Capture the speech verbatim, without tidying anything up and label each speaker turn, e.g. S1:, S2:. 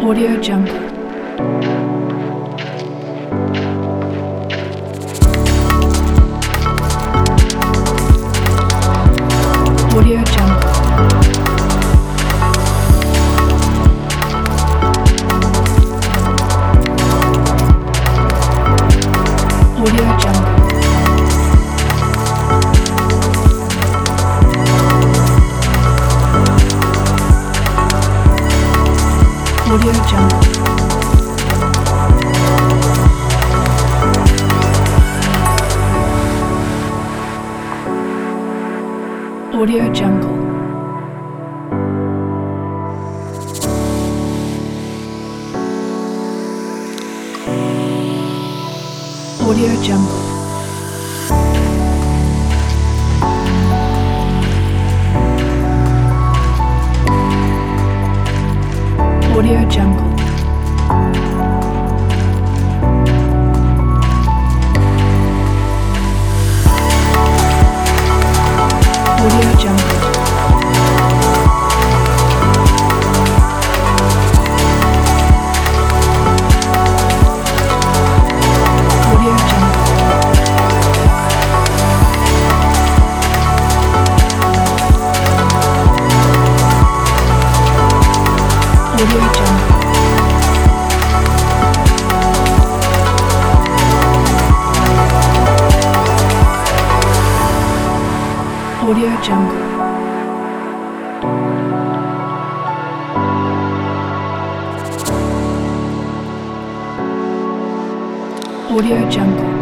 S1: Audio Jungle. Audio Jungle. Audio Jungle. Audio Jungle. Audio Jungle. Audio Jungle. Audio Jungle. Audio Jungle. Audio Jungle. Audio Jungle. Audio Jungle. Audio Jungle.